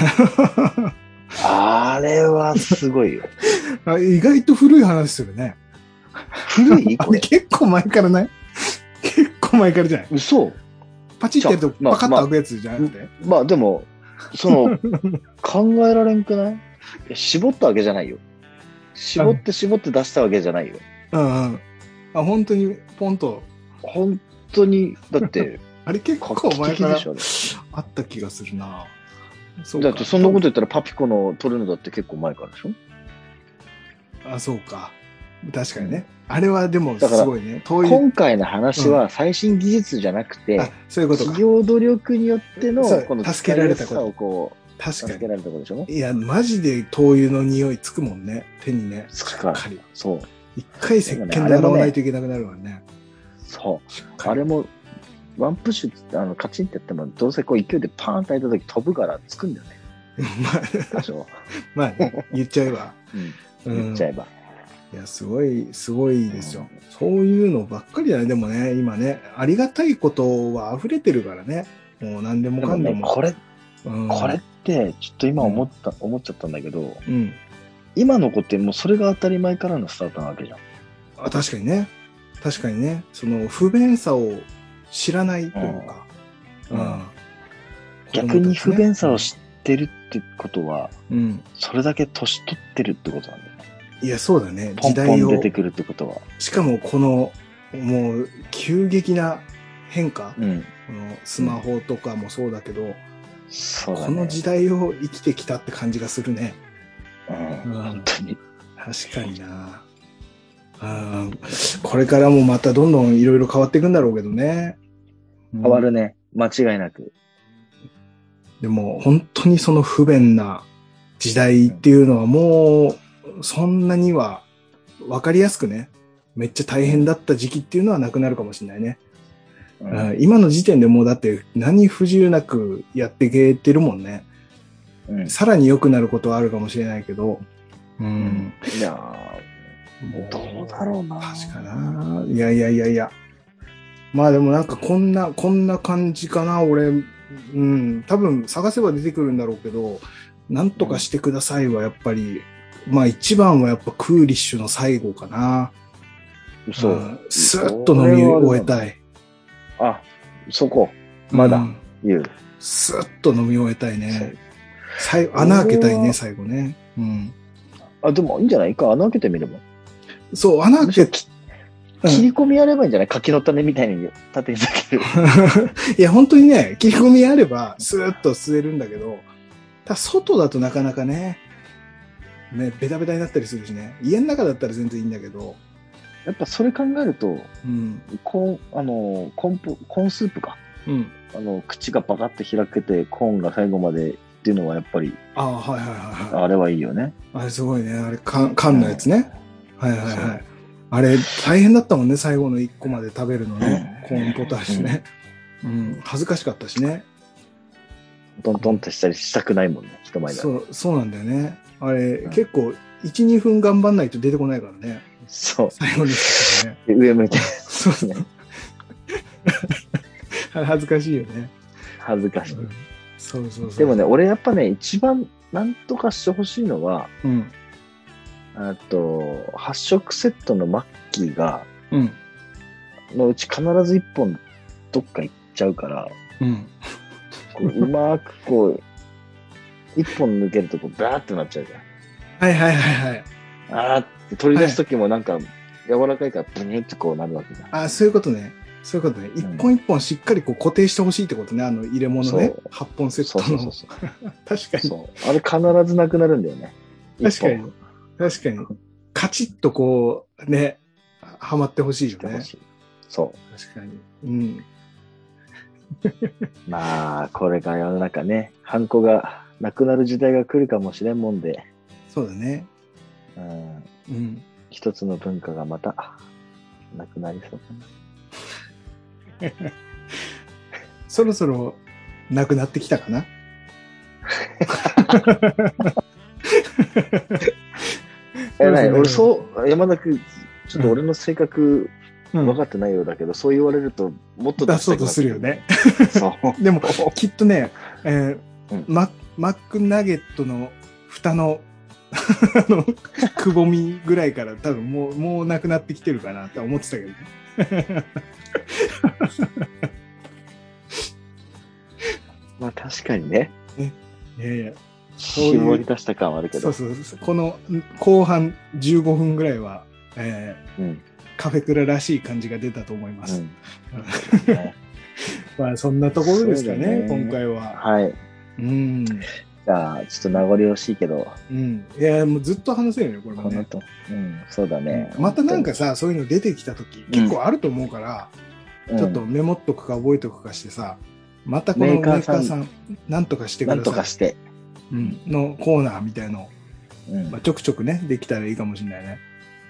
Speaker 2: あれはすごいよ。
Speaker 1: 意外と古い話するね。
Speaker 2: 古いこれ
Speaker 1: 結構前からない？結構前からじゃない？
Speaker 2: 嘘？
Speaker 1: パチってやるとパカッと開くやつじゃなくて？
Speaker 2: でも、考えられんくない？絞ったわけじゃないよ。絞って出したわけじゃないよ。
Speaker 1: 本当にポンと。
Speaker 2: 本当に、だって。
Speaker 1: あれ結構前からあった気がするな。
Speaker 2: だってそんなこと言ったらパピコの撮るのだって結構前からでしょ？
Speaker 1: そうか。確かにね。あれはでもすごいね。
Speaker 2: 今回の話は最新技術じゃなくて、
Speaker 1: そういうことか。
Speaker 2: 企業努力によっての、この
Speaker 1: 助けられたこと
Speaker 2: を
Speaker 1: 確かに。
Speaker 2: 助けられたことでしょ？
Speaker 1: いや、マジで灯油の匂いつくもんね。手にね。
Speaker 2: つくから。そう。
Speaker 1: 一回石鹸で洗わないといけなくなるわね。
Speaker 2: そう。あれも、ワンプッシュカチンってやっても、どうせこう勢いでパーンと開いた時飛ぶからつくんだよね。多少。
Speaker 1: まあ、言っちゃえば。
Speaker 2: 言っちゃえば。
Speaker 1: いや、すごいですよ。そういうのばっかりだね。でもね、今ね、ありがたいことは溢れてるからね。もう何でもかんでも。
Speaker 2: これって、ちょっと今思っちゃったんだけど、今の子ってもうそれが当たり前からのスタートなわけじゃん。
Speaker 1: 確かにね。確かにね。その不便さを知らないというか。
Speaker 2: 逆に不便さを知ってるってことは、それだけ年取ってるってことなんだよね。
Speaker 1: いや、そうだね。
Speaker 2: 時代を。ポンポン出てくるってことは。
Speaker 1: しかもこの、もう、急激な変化。このスマホとかもそうだけど、この時代を生きてきたって感じがするね。
Speaker 2: 本当に。
Speaker 1: 確かにな。これからもまたどんどんいろいろ変わっていくんだろうけどね。
Speaker 2: 変わるね。間違いなく。
Speaker 1: でも本当にその不便な時代っていうのはもうそんなには分かりやすくね、めっちゃ大変だった時期っていうのはなくなるかもしれないね。今の時点でもうだって何不自由なくやっていけてるもんね。さらに良くなることはあるかもしれないけど。
Speaker 2: いやー、どうだろうな。
Speaker 1: 確かな。いや。まあでもなんかこんな感じかな、俺。多分探せば出てくるんだろうけど、なんとかしてくださいはやっぱり、まあ一番はやっぱクーリッシュの最後かな。
Speaker 2: そう。
Speaker 1: スーッと飲み終えたい。
Speaker 2: そこ。まだ言う。
Speaker 1: スーッと飲み終えたいね。穴開けたいね、最後ね。
Speaker 2: でもいいんじゃないか、穴開けてみれば。
Speaker 1: そう、穴開け
Speaker 2: 切り込みあればいいんじゃない？柿の種みたいに縦に裂ける。
Speaker 1: いや、本当にね、切り込みあれば、スーッと吸えるんだけど、外だとなかなかね、ベタベタになったりするしね。家の中だったら全然いいんだけど。
Speaker 2: やっぱそれ考えると、コーンスープか。
Speaker 1: うん。
Speaker 2: 口がバカッと開けて、コーンが最後までっていうのはやっぱり、
Speaker 1: ああ、はいはいはいはい。
Speaker 2: あれはいいよね。
Speaker 1: あれすごいね。あれ、缶のやつね。はいはいはい。あれ、大変だったもんね。最後の1個まで食べるのね。コーンポタージュね。うん。恥ずかしかったしね。
Speaker 2: トントンとしたりしたくないもんね。人前だ。
Speaker 1: そうなんだよね。あれ、結構、1、2分頑張んないと出てこないからね。
Speaker 2: そう。
Speaker 1: 最後にね。
Speaker 2: 上向いて。
Speaker 1: そうね。恥ずかしいよね。
Speaker 2: 恥ずかしい。
Speaker 1: そう。
Speaker 2: でもね、俺やっぱね、一番なんとかしてほしいのは、8食セットのマッキーが、のうち必ず1本どっか行っちゃうから、うまく1本抜けるとバーってなっちゃうじゃん。
Speaker 1: はい。
Speaker 2: あーって取り出すときもなんか柔らかいからブニュってなるわけじゃん。
Speaker 1: あ、そういうことね。一本一本しっかり固定してほしいってことね。入れ物ね。8本セットの。そう確かに。
Speaker 2: あれ必ずなくなるんだよね。
Speaker 1: 確かに。カチッとね、はまってほしいよね。
Speaker 2: そう。
Speaker 1: 確かに。
Speaker 2: まあ、これから世の中ね、ハンコがなくなる時代が来るかもしれんもんで。
Speaker 1: そうだね。
Speaker 2: 一つの文化がまたなくなりそうかな。
Speaker 1: そろそろなくなってきたかな。
Speaker 2: 俺山田君、ちょっと俺の性格分かってないようだけど、そう言われるともっと
Speaker 1: 出そうとするよね。でもきっとね、マックナゲットの蓋のくぼみぐらいから多分もうなくなってきてるかなって思ってたけどね。
Speaker 2: まあ確かにね。
Speaker 1: いや
Speaker 2: 絞り出した感はあるけど。
Speaker 1: そう。この後半15分ぐらいは、カフェクラらしい感じが出たと思います。まあそんなところですかね、今回は。
Speaker 2: はい。じゃあ、ちょっと名残惜しいけど。
Speaker 1: いや、もうずっと話せるよ、これもね。
Speaker 2: そうだね。
Speaker 1: またなんかさ、そういうの出てきたとき、結構あると思うから、ちょっとメモっとくか覚えとくかしてさ、またこのメーカーさん、なんとかしてください。
Speaker 2: なんとかして。
Speaker 1: のコーナーみたいの、ちょくちょくね、できたらいいかもしれないね。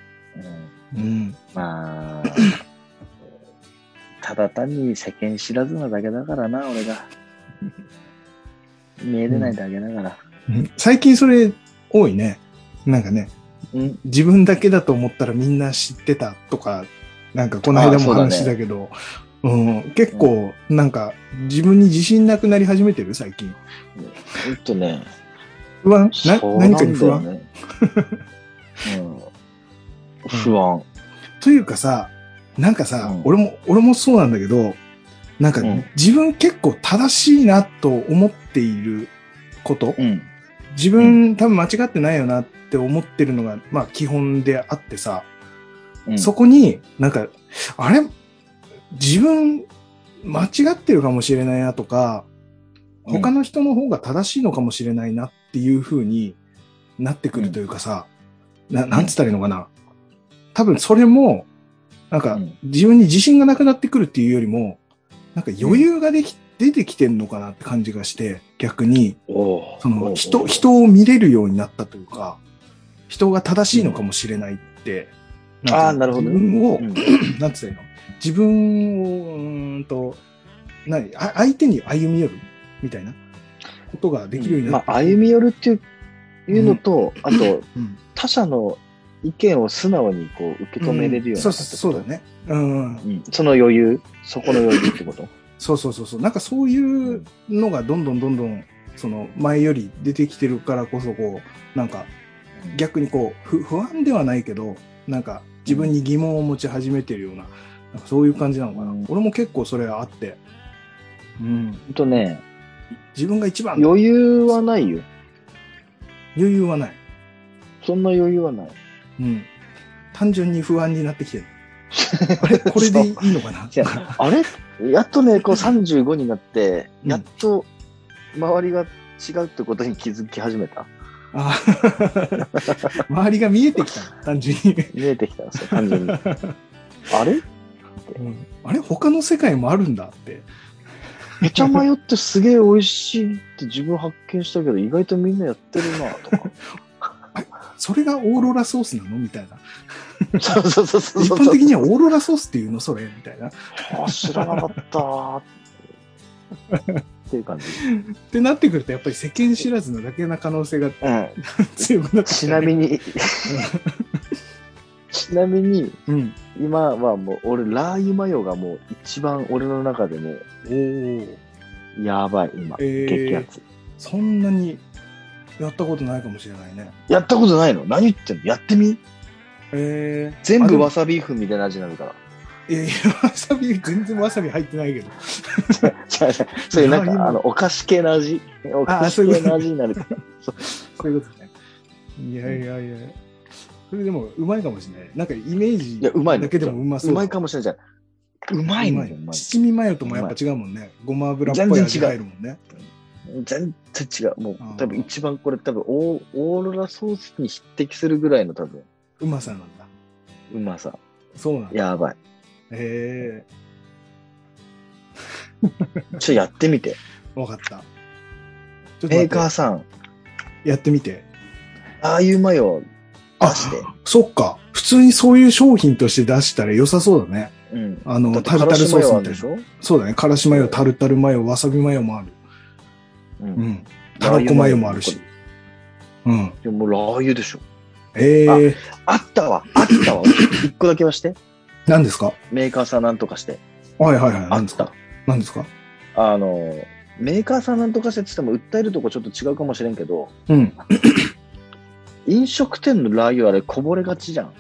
Speaker 2: まあ、ただ単に世間知らずなだけだからな、俺が。見えれないだけだから。
Speaker 1: 最近それ多いね。なんかね、自分だけだと思ったらみんな知ってたとか、なんかこの間も話だけど、結構なんか自分に自信なくなり始めてる最近。不安？何かに不安？
Speaker 2: 不安。
Speaker 1: というかさ、なんかさ、俺もそうなんだけど、なんか自分結構正しいなと思っていること、自分多分間違ってないよなって思ってるのが、まあ基本であってさ、そこになんか、あれ自分間違ってるかもしれないなとか、他の人の方が正しいのかもしれないなっていう風になってくるというかさ、なんつったらいいのかな。多分それも、なんか自分に自信がなくなってくるっていうよりも、なんか余裕が出てきてんのかなって感じがして、逆に、その人を見れるようになったというか、人が正しいのかもしれないって、
Speaker 2: なるほど。
Speaker 1: 自分を、なんつったらいいの？自分を、相手に歩み寄るみたいなことができるようになって、
Speaker 2: 歩み寄るっていうのと、あと、他者の意見を素直に受け止めれるようになったってこと。
Speaker 1: そうだね。
Speaker 2: その余裕、そこの余裕ってこと？
Speaker 1: そう。なんかそういうのがどんどん、その前より出てきてるからこそ、なんか逆に不安ではないけど、なんか自分に疑問を持ち始めてるような、なんかそういう感じなのかな。俺も結構それはあって。自分が一番。
Speaker 2: 余裕はないよ。
Speaker 1: 余裕はない。
Speaker 2: そんな余裕はない。
Speaker 1: 単純に不安になってきてる。あれこれでいいのかな
Speaker 2: あれやっとね、35になって、やっと周りが違うってことに気づき始めた。
Speaker 1: 周りが見えてきた。単純に。
Speaker 2: 見えてきたんですよ、単純に。あれ
Speaker 1: あれ他の世界もあるんだって。
Speaker 2: めちゃマヨってすげえ美味しいって自分発見したけど、意外とみんなやってるな、とか。
Speaker 1: それがオーロラソースなのみたいな。
Speaker 2: そうそうそうそう。
Speaker 1: 一般的にはオーロラソースっていうのそれみたいな。
Speaker 2: 知らなかったー。っていう感じ。
Speaker 1: ってなってくると、やっぱり世間知らずなだけな可能性が、強くなって
Speaker 2: ちなみに、今はもう、俺、ラー油マヨがもう一番俺の中でも、やばい、今、激アツ。
Speaker 1: そんなにやったことないかもしれないね。
Speaker 2: やったことないの？何言ってんの？やってみ？全部わさビーフみたいな味になるから。
Speaker 1: わさび、全然わさび入ってないけど。
Speaker 2: それなんか、お菓子系の味。お菓子系の味になるから。
Speaker 1: そういうことね。いや。それでもうまいかもしれない。なんかイメージだけでもうまそう。
Speaker 2: うまいかもしれないじゃん。うまいのよ。
Speaker 1: 七味マヨともやっぱ違うもんね。ごま油っぽい味入るもんね。
Speaker 2: 全然違う。もう多分一番これ多分オーロラソースに匹敵するぐらいの多分。
Speaker 1: うまさなんだ。
Speaker 2: うまさ。
Speaker 1: そうなんだ。
Speaker 2: やばい。やってみて。
Speaker 1: わかった。
Speaker 2: メーカーさん。
Speaker 1: やってみて。
Speaker 2: ああいうマヨ出して。
Speaker 1: そっか。普通にそういう商品として出したら良さそうだね。
Speaker 2: うん。
Speaker 1: タルタルソースみたいな。そうだね。からしマヨ、タルタルマヨ、わさびマヨもある。うん。たらこマヨもあるし。うん。
Speaker 2: でもラー油でしょ。あったわ。一個だけはして。
Speaker 1: 何ですか？
Speaker 2: メーカーさんなんとかして。
Speaker 1: はい。
Speaker 2: あった。
Speaker 1: 何ですか？
Speaker 2: メーカーさんなんとかしてって言っても訴えるとこちょっと違うかもしれんけど、
Speaker 1: うん。
Speaker 2: 飲食店のラー油あれこぼれがちじゃん。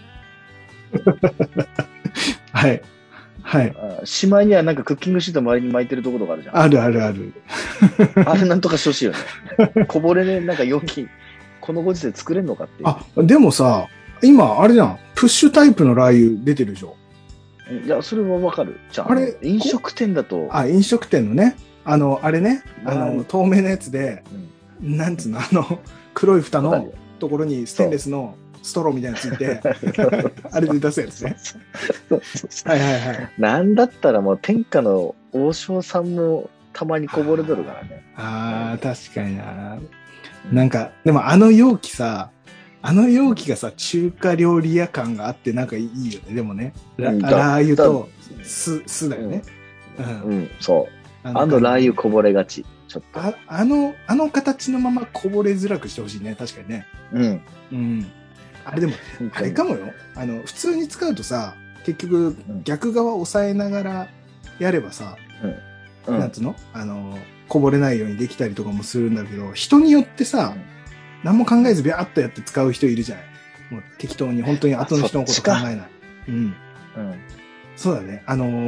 Speaker 1: はい。
Speaker 2: しまいにはなんかクッキングシート周りに巻いてるところがあるじゃん。
Speaker 1: ある。
Speaker 2: あれなんとかしてほしいよね。こぼれね、なんか容器、このご時世作れんのかっていう。
Speaker 1: でもさ、今、あれじゃん。プッシュタイプのラー油出てるでしょ。
Speaker 2: いや、それはわかる。じゃあ、あれ、飲食店だと。
Speaker 1: 飲食店のね。あれね。透明なやつで、なんつうの、黒い蓋のところにステンレスのストローみたいなのついて、あれで出すやつね。はい。
Speaker 2: なんだったらもう天下の王将さんもたまにこぼれとるからね。
Speaker 1: 確かにな。なんか、でも容器がさ、中華料理屋感があってなんかいいよね。でもね。ラー油と酢だよね。
Speaker 2: そう。ラー油こぼれがち。ちょっと。
Speaker 1: あの形のままこぼれづらくしてほしいね。確かにね。うん。あれでも、あれかもよ。普通に使うとさ、結局逆側押さえながらやればさ、なんつうの？こぼれないようにできたりとかもするんだけど、人によってさ、何も考えずビャーっとやって使う人いるじゃない。もう適当に本当に後の人のこと考えない。そうだね。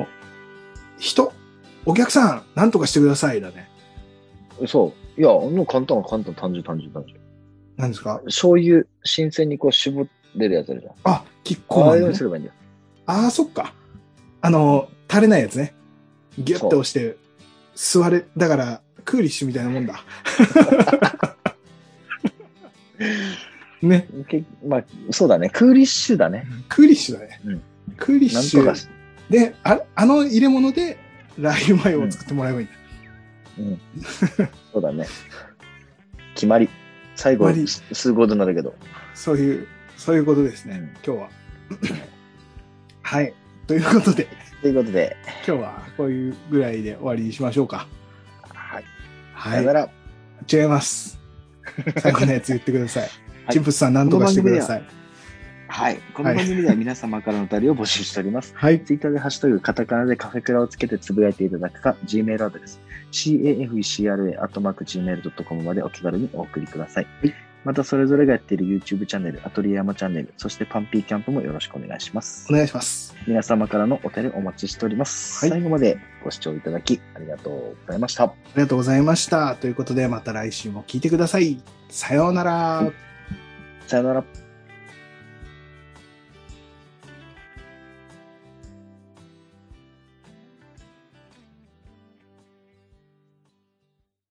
Speaker 1: お客さん、なんとかしてくださいだね。
Speaker 2: そう。いや、簡単、単純。
Speaker 1: 何ですか？
Speaker 2: 醤油、新鮮にこう絞れるやつあるじゃん。
Speaker 1: キッコーマンね。
Speaker 2: ああいうのすればいいんだよ。
Speaker 1: そっか。垂れないやつね。ギュッと押して、だから、クーリッシュみたいなもんだ。ね。
Speaker 2: まあ、そうだね。クーリッシュだね。
Speaker 1: クーリッシュだね。クーリッシュ。で、入れ物で、ラー油マヨを作ってもらえばいいんだ。
Speaker 2: そうだね。決まり。最後、数語となるけど。
Speaker 1: そういうことですね。今日は。はい。ということで。今日はこういうぐらいで終わりにしましょうか。
Speaker 2: はい。
Speaker 1: さよなら。違います。最後のやつ言ってください。チンプスさん何とかしてください。
Speaker 2: はい。この番組では皆様からのお便りを募集しております。はい。ツイッターでハッシュタグカタカナでカフェクラをつけてつぶやいていただくか、Gmail アドレス、cafecra@gmail.com までお気軽にお送りください。はい。またそれぞれがやっている YouTube チャンネル、アトリエ山チャンネル、そしてパンピーキャンプもよろしくお願いします。
Speaker 1: お願いします。
Speaker 2: 皆様からのお便りお待ちしております。はい。最後までご視聴いただきありがとうございました。
Speaker 1: ありがとうございました。ということでまた来週も聞いてください。さようなら。
Speaker 2: さようなら。